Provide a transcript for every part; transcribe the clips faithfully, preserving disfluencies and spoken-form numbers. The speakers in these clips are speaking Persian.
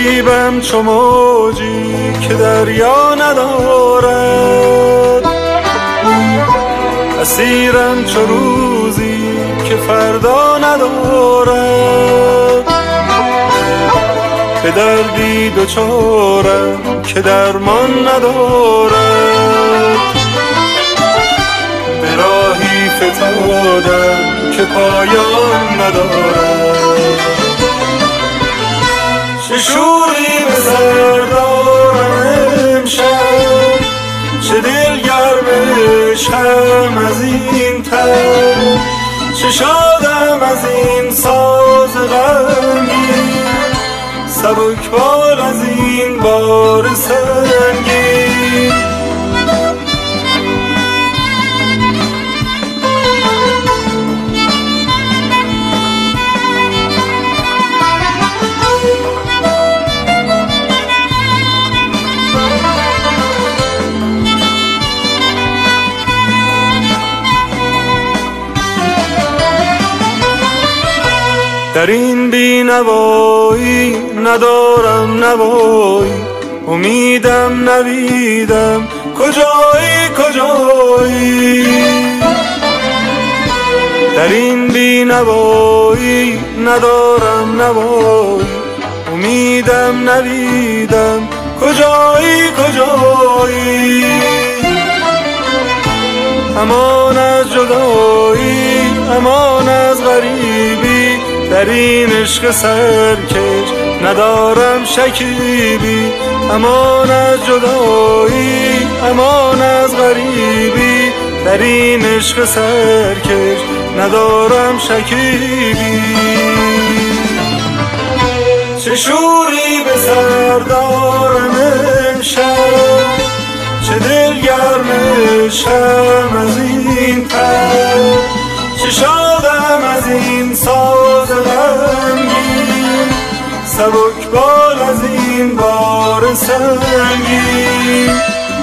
غریبم چو موجی که دریا ندارد، اسیرم چو روزی که فردا ندارد، به دردی دوچارم که درمان ندارد، به راهی فتادم که پایان ندارد. چه شوری به سر دارم امشب، چه دل گرمشم از این تن، چه شادم از این ساز غمگین، سبکبال از این بار سنگین. در این بی‌نوایی ندارم نوایی، امیدم نویدم کجایی کجایی. در این بی‌نوایی ندارم نوایی، امیدم نویدم کجایی کجایی. امان از جدایی، امان از غریبی، در این عشق سرکش ندارم شکیبی. امان از جدایی، امان از غریبی، در این عشق سرکش ندارم شکیبی. چه شوری به سر دارم امشب، چه دل گرمشم از این تن، چه شادم از این ساز غمگین، سبکبال از این بار سنگین.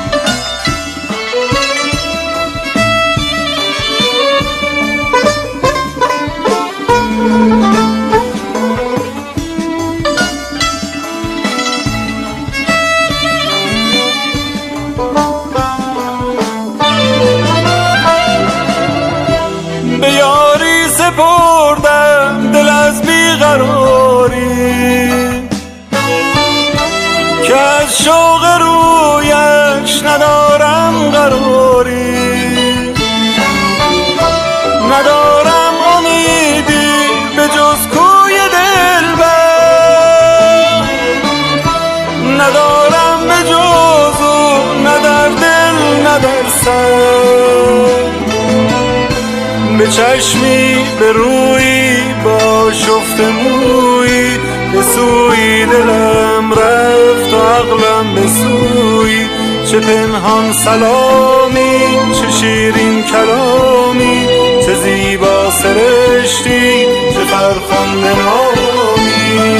به یاری سپردم دل از بیقراری، که از شوق رویش ندارم قراری. ندارم امیدی به جز کوی دلبر، ندارم به جز او نه در دل نه در سر. به چشمی به روی با شفت موی، به سوی دلم رفت و عقلم به سوی. چه پنهان سلامی، چه شیرین کلامی، چه زیبا سرشتی، چه فرخنده نامی.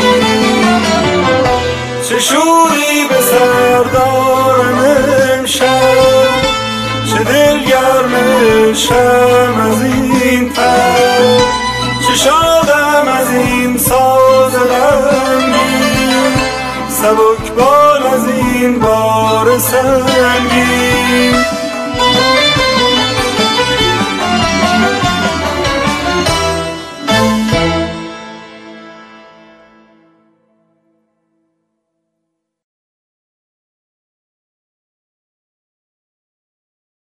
چه شوری به سر دارم امشب، چه دل گرمشم